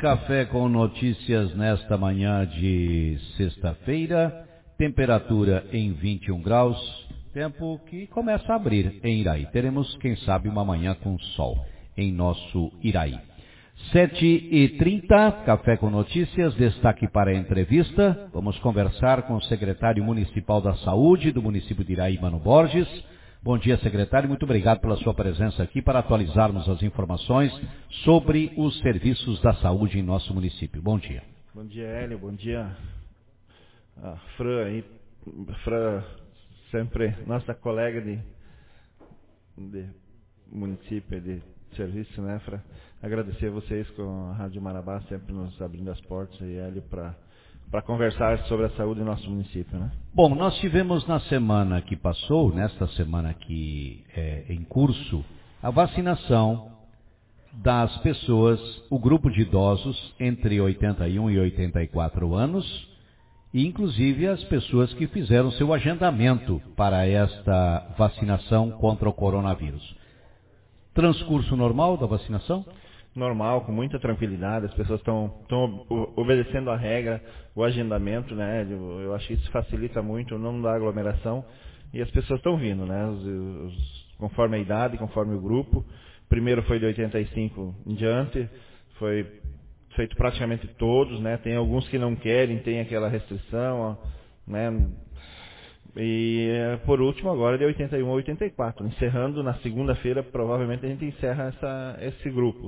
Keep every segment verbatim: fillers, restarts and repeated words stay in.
Café com notícias nesta manhã de sexta-feira, temperatura em vinte e um graus, tempo que começa a abrir em Iraí. Teremos, quem sabe, uma manhã com sol em nosso Iraí. sete e trinta, Café com Notícias, destaque para a entrevista. Vamos conversar com o secretário municipal da Saúde do município de Iraí, Mano Borges. Bom dia, secretário. Muito obrigado pela sua presença aqui para atualizarmos as informações sobre os serviços da saúde em nosso município. Bom dia. Bom dia, Hélio. Bom dia, a Fran aí. Fran, sempre nossa colega de, de município, de serviço, né, Fran? Agradecer a vocês com a Rádio Marabá, sempre nos abrindo as portas aí, Hélio, para para conversar sobre a saúde do nosso município, né? Bom, nós tivemos na semana que passou, nesta semana que é em curso, a vacinação das pessoas, o grupo de idosos entre oitenta e um e oitenta e quatro anos, e inclusive as pessoas que fizeram seu agendamento para esta vacinação contra o coronavírus. Transcurso normal da vacinação? Normal, com muita tranquilidade, as pessoas estão obedecendo a regra, o agendamento, né? Eu, eu acho que isso facilita muito, não dá aglomeração, e as pessoas estão vindo, né? Os, os, conforme a idade, conforme o grupo. Primeiro foi de oitenta e cinco em diante, foi feito praticamente todos, né? Tem alguns que não querem, tem aquela restrição, né? E por último agora de oitenta e um a oitenta e quatro, encerrando na segunda-feira, provavelmente a gente encerra essa, esse grupo.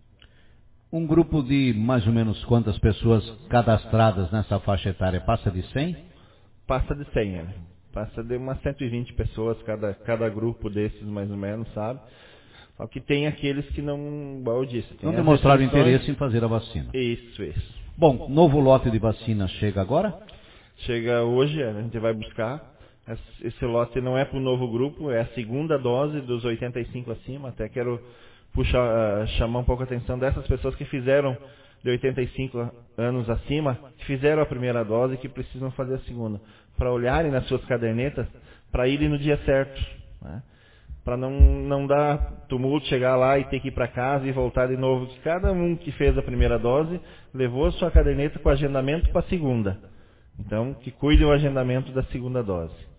Um grupo de mais ou menos quantas pessoas cadastradas nessa faixa etária? Passa de cem? Passa de cem, né? Passa de umas cento e vinte pessoas cada, cada grupo desses, mais ou menos, sabe? Só que tem aqueles que não, igual eu disse... Não demonstraram interesse em fazer a vacina. Isso, isso. Bom, novo lote de vacina chega agora? Chega hoje, a gente vai buscar. Esse lote não é para o novo grupo, é a segunda dose dos oitenta e cinco acima. Até quero puxar, chamar um pouco a atenção dessas pessoas que fizeram de oitenta e cinco anos acima, que fizeram a primeira dose e que precisam fazer a segunda, para olharem nas suas cadernetas, para irem no dia certo, né? Para não, não dar tumulto, chegar lá e ter que ir para casa e voltar de novo. Que cada um que fez a primeira dose levou a sua caderneta com agendamento para a segunda. Então, que cuide o agendamento da segunda dose.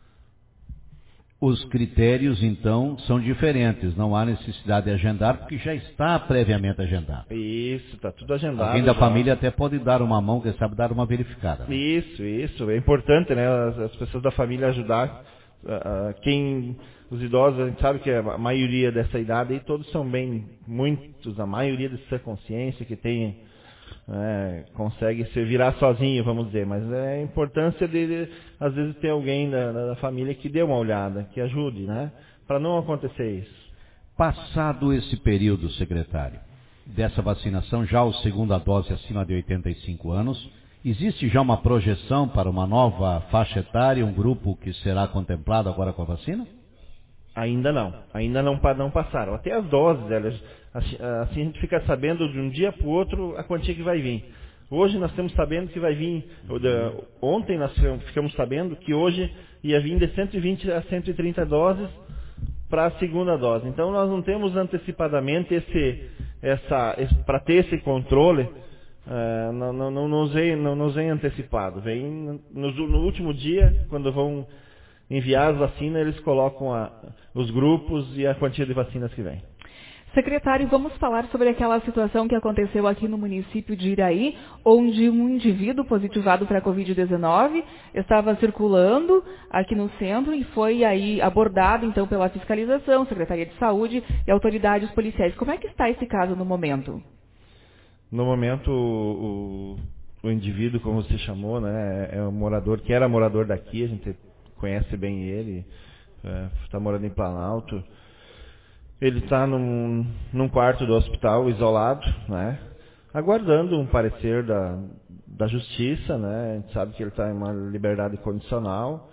Os critérios, então, são diferentes. Não há necessidade de agendar, porque já está previamente agendado. Isso, está tudo agendado. Alguém da já. família até pode dar uma mão, quem sabe dar uma verificada. Né? Isso, isso. É importante, né? As, as pessoas da família ajudar. Uh, quem, os idosos, a gente sabe que a maioria dessa idade, aí todos são bem, muitos, a maioria de sua consciência, que tem... É, consegue se virar sozinho, vamos dizer, mas é a importância de, de às vezes ter alguém da, da família que dê uma olhada, que ajude, né? Para não acontecer isso. Passado esse período, secretário, dessa vacinação, já a segunda dose acima de oitenta e cinco anos, existe já uma projeção para uma nova faixa etária, um grupo que será contemplado agora com a vacina? Ainda não, ainda não, não passaram. Até as doses, elas, assim a gente fica sabendo de um dia para o outro a quantia que vai vir. Hoje nós estamos sabendo que vai vir, ontem nós ficamos sabendo que hoje ia vir de cento e vinte a cento e trinta doses para a segunda dose. Então nós não temos antecipadamente esse, essa, esse, para ter esse controle, uh, não, não, não, nos vem, não nos vem antecipado. Vem no, no último dia, quando vão enviar as vacinas, eles colocam a, os grupos e a quantia de vacinas que vem. Secretário, vamos falar sobre aquela situação que aconteceu aqui no município de Iraí, onde um indivíduo positivado para a covid dezenove estava circulando aqui no centro e foi aí abordado então pela fiscalização, Secretaria de Saúde e autoridades policiais. Como é que está esse caso no momento? No momento, o, o, o indivíduo, como você chamou, né, é um morador que era morador daqui, a gente conhece bem ele, está é, morando em Planalto. Ele está num, num quarto do hospital, isolado, né, aguardando um parecer da, da justiça, né, a gente sabe que ele está em uma liberdade condicional,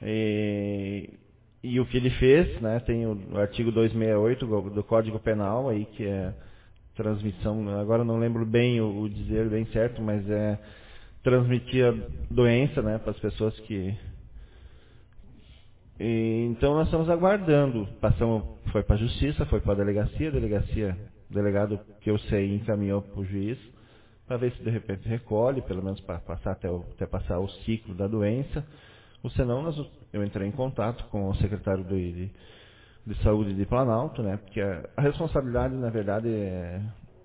e, e o que ele fez, né, tem o, o artigo duzentos e sessenta e oito do, do Código Penal, aí, que é transmissão, agora não lembro bem o, o dizer bem certo, mas é transmitir a doença, né, para as pessoas que... E, então nós estamos aguardando, passamos, foi para a justiça, foi para a delegacia, a delegacia, o delegado que eu sei encaminhou para o juiz, para ver se de repente recolhe, pelo menos para passar até, o, até passar o ciclo da doença. Ou senão, nós, eu entrei em contato com o secretário de, de, de Saúde de Planalto, né? Porque a, a responsabilidade, na verdade, é,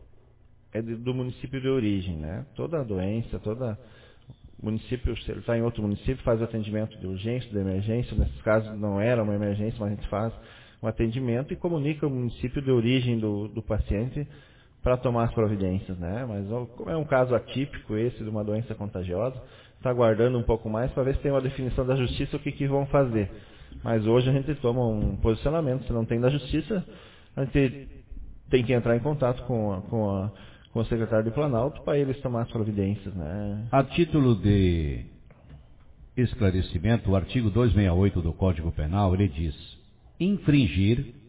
é de, do município de origem, né? Toda a doença, toda município, se ele está em outro município, faz o atendimento de urgência, de emergência. Nesses casos não era uma emergência, mas a gente faz um atendimento e comunica o município de origem do, do paciente para tomar as providências, né? Mas como é um caso atípico esse de uma doença contagiosa, está aguardando um pouco mais para ver se tem uma definição da justiça o que, que vão fazer. Mas hoje a gente toma um posicionamento, se não tem da justiça, a gente tem que entrar em contato com a, com a, com o secretário de Planalto para eles tomar as providências, né? A título de esclarecimento, o artigo duzentos e sessenta e oito do Código Penal, ele diz: infringir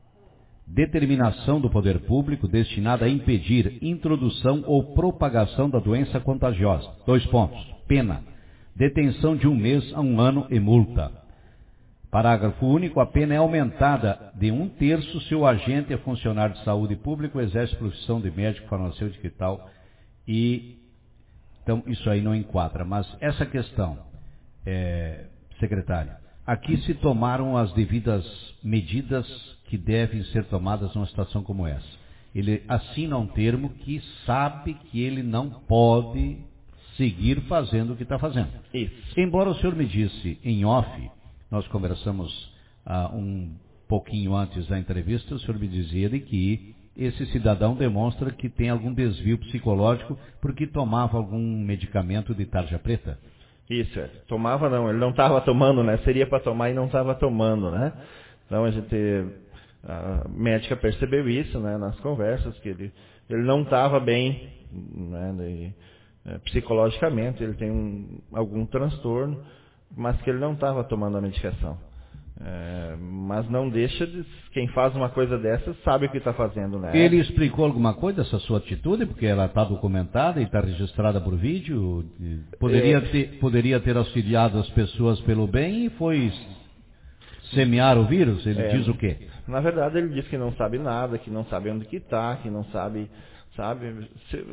determinação do poder público destinada a impedir introdução ou propagação da doença contagiosa. Dois pontos. Pena: detenção de um mês a um ano e multa. Parágrafo único. A pena é aumentada de um terço se o agente é funcionário de saúde pública ou exerce profissão de médico, farmacêutico e tal. E, então, isso aí não enquadra. Mas essa questão, é, secretário, aqui se tomaram as devidas medidas que devem ser tomadas numa situação como essa. Ele assina um termo que sabe que ele não pode seguir fazendo o que está fazendo. Isso. Embora o senhor me disse em off, nós conversamos ah, um pouquinho antes da entrevista, o senhor me dizia de que esse cidadão demonstra que tem algum desvio psicológico porque tomava algum medicamento de tarja preta. Isso, é. Tomava não, ele não estava tomando, né? Seria para tomar e não estava tomando, né? Então a gente, a médica percebeu isso, né? Nas conversas, que ele, ele não estava bem, né? De, é, psicologicamente, ele tem um, algum transtorno, mas que ele não estava tomando a medicação. É, mas não deixa de, quem faz uma coisa dessa sabe o que está fazendo, né? Ele explicou alguma coisa dessa sua atitude, porque ela está documentada e está registrada por vídeo? Poderia, é... ter, poderia ter auxiliado as pessoas pelo bem e foi semear o vírus? Ele é, diz o quê? Na verdade, ele diz que não sabe nada, que não sabe onde que está, que não sabe, sabe?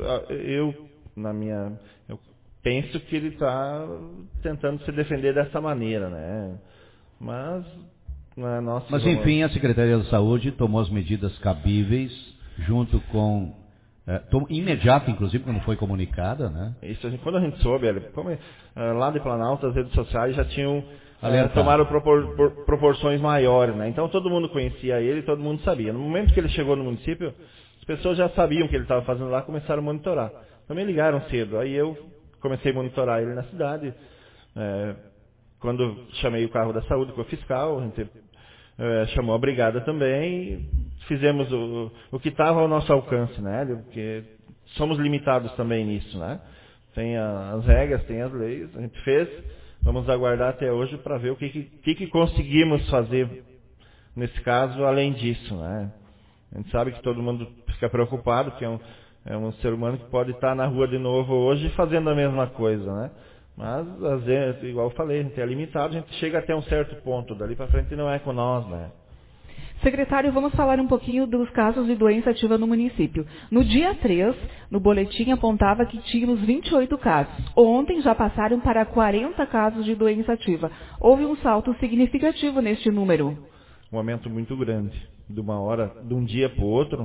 Eu, na minha, eu penso que ele está tentando se defender dessa maneira, né? Mas, na nossa... Mas enfim, a Secretaria da Saúde tomou as medidas cabíveis, junto com... É, tom, imediato, inclusive, quando foi comunicada, né? Isso, a gente, quando a gente soube, como, é, lá de Planalto, as redes sociais já tinham... É, tomaram propor, por, proporções maiores, né? Então todo mundo conhecia ele, todo mundo sabia. No momento que ele chegou no município, as pessoas já sabiam o que ele estava fazendo lá, começaram a monitorar. Também ligaram cedo. Aí eu comecei a monitorar ele na cidade. É, quando chamei o carro da saúde com o fiscal, a gente é, chamou a brigada também, fizemos o, o que estava ao nosso alcance, né? Porque somos limitados também nisso, né? Tem a, as regras, tem as leis, a gente fez. Vamos aguardar até hoje para ver o que, que, que conseguimos fazer nesse caso, além disso, né? A gente sabe que todo mundo fica preocupado, que é um, é um ser humano que pode estar na rua de novo hoje fazendo a mesma coisa, né? Mas, às vezes, igual eu falei, a gente é limitado, a gente chega até um certo ponto, dali para frente não é com nós, né? Secretário, vamos falar um pouquinho dos casos de doença ativa no município. No dia três, no boletim apontava que tínhamos vinte e oito casos. Ontem já passaram para quarenta casos de doença ativa. Houve um salto significativo neste número. Um aumento muito grande, de uma hora, de um dia para o outro.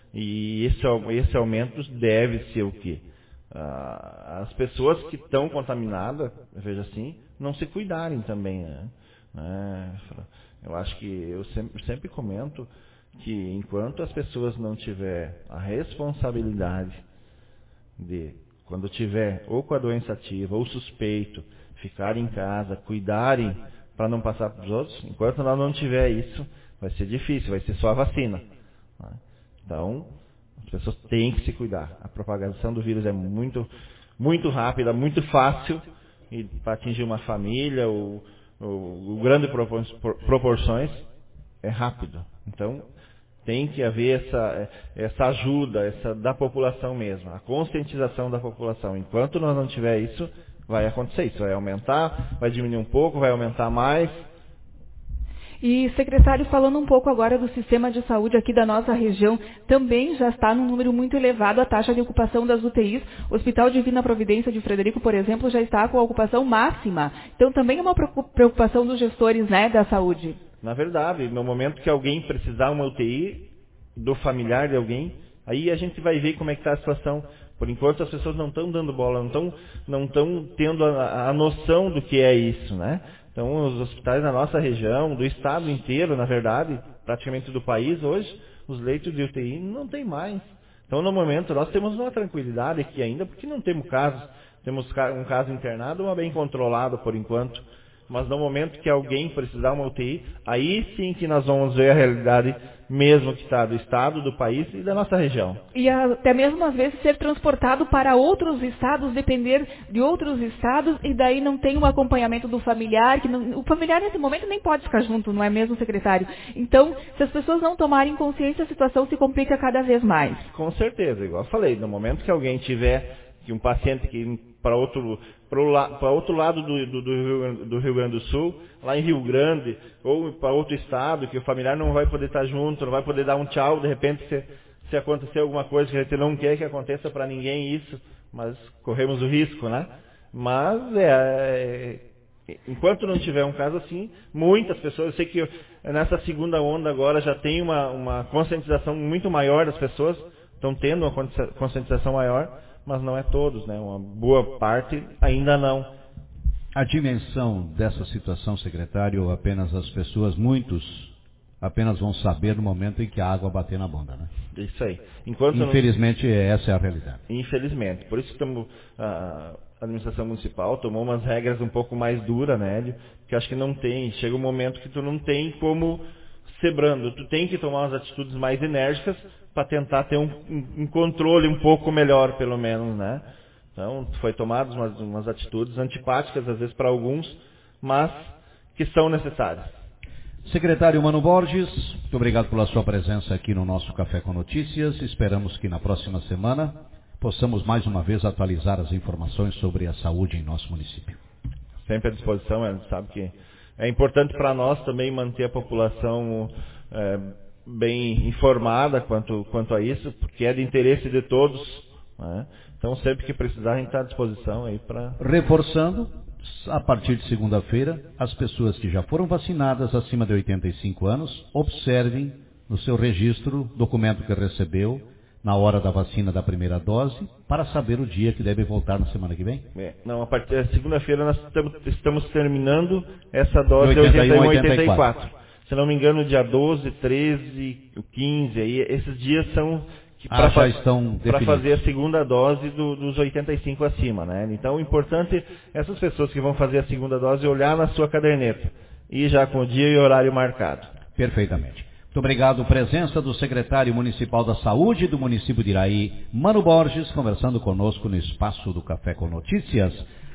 E esse, esse aumento deve ser o quê? Ah, as pessoas que estão contaminadas, veja assim, não se cuidarem também, né? É, eu acho que eu sempre, sempre comento que enquanto as pessoas não tiverem a responsabilidade de, quando tiver ou com a doença ativa ou suspeito, ficarem em casa, cuidarem para não passar para os outros, enquanto ela não tiver isso, vai ser difícil, vai ser só a vacina. Então, as pessoas têm que se cuidar. A propagação do vírus é muito, muito rápida, muito fácil, e para atingir uma família ou o, o grande proporções é rápido. Então, tem que haver essa, essa ajuda essa, da população mesmo, a conscientização da população. Enquanto nós não tiver isso, vai acontecer isso. Vai aumentar, vai diminuir um pouco, vai aumentar mais. E, secretário, falando um pouco agora do sistema de saúde aqui da nossa região, também já está num número muito elevado a taxa de ocupação das U T Is. O Hospital Divina Providência de Frederico, por exemplo, já está com a ocupação máxima. Então, também é uma preocupação dos gestores, né, da saúde. Na verdade, no momento que alguém precisar uma U T I, do familiar de alguém, aí a gente vai ver como é que está a situação. Por enquanto, as pessoas não estão dando bola, não estão não estão tendo a, a noção do que é isso, né? Então, os hospitais da nossa região, do estado inteiro, na verdade, praticamente do país hoje, os leitos de U T I não tem mais. Então, no momento, nós temos uma tranquilidade aqui ainda, porque não temos casos. Temos um caso internado, mas bem controlado por enquanto. Mas no momento que alguém precisar uma U T I, aí sim que nós vamos ver a realidade mesmo que está do estado, do país e da nossa região. E até mesmo às vezes ser transportado para outros estados, depender de outros estados, e daí não tem um acompanhamento do familiar, que não, o familiar nesse momento nem pode ficar junto, não é mesmo, secretário? Então, se as pessoas não tomarem consciência, a situação se complica cada vez mais. Com certeza, igual eu falei, no momento que alguém tiver, que um paciente que para outro, para outro lado do, do, do, Rio, do Rio Grande do Sul, lá em Rio Grande, ou para outro estado, que o familiar não vai poder estar junto, não vai poder dar um tchau, de repente se, se acontecer alguma coisa que a gente não quer que aconteça para ninguém isso, mas corremos o risco, né? Mas é, é, enquanto não tiver um caso assim, muitas pessoas, eu sei que nessa segunda onda agora já tem uma, uma conscientização muito maior das pessoas, estão tendo uma conscientização maior, mas não é todos, né? Uma boa parte ainda não. A dimensão dessa situação, secretário, apenas as pessoas, muitos, apenas vão saber no momento em que a água bater na bunda, né? Isso aí. Enquanto Infelizmente, não... essa é a realidade. Infelizmente. Por isso que estamos, a administração municipal tomou umas regras um pouco mais duras, né? Que acho que não tem. Chega um momento que tu não tem como ser brando. Tu tem que tomar umas atitudes mais enérgicas para tentar ter um, um, um controle um pouco melhor, pelo menos, né? Então, foi tomadas umas, umas atitudes antipáticas, às vezes, para alguns, mas que são necessárias. Secretário Mano Borges, muito obrigado pela sua presença aqui no nosso Café com Notícias. Esperamos que na próxima semana possamos mais uma vez atualizar as informações sobre a saúde em nosso município. Sempre à disposição, a gente sabe que é importante para nós também manter a população é, bem informada quanto, quanto a isso, porque é de interesse de todos, né? Então, sempre que precisar, a gente está à disposição aí para... Reforçando, a partir de segunda-feira, as pessoas que já foram vacinadas acima de oitenta e cinco anos, observem no seu registro documento que recebeu na hora da vacina da primeira dose, para saber o dia que deve voltar na semana que vem? É, não, a partir de segunda-feira nós estamos, estamos terminando essa dose de oitenta e um, oitenta e quatro. Se não me engano, dia doze, treze, quinze, aí, esses dias são ah, já estão para fazer a segunda dose do, dos oitenta e cinco acima, né? Então, o importante é essas pessoas que vão fazer a segunda dose olhar na sua caderneta e já com o dia e horário marcado. Perfeitamente. Muito obrigado. Presença do secretário municipal da Saúde do município de Iraí, Mano Borges, conversando conosco no espaço do Café com Notícias.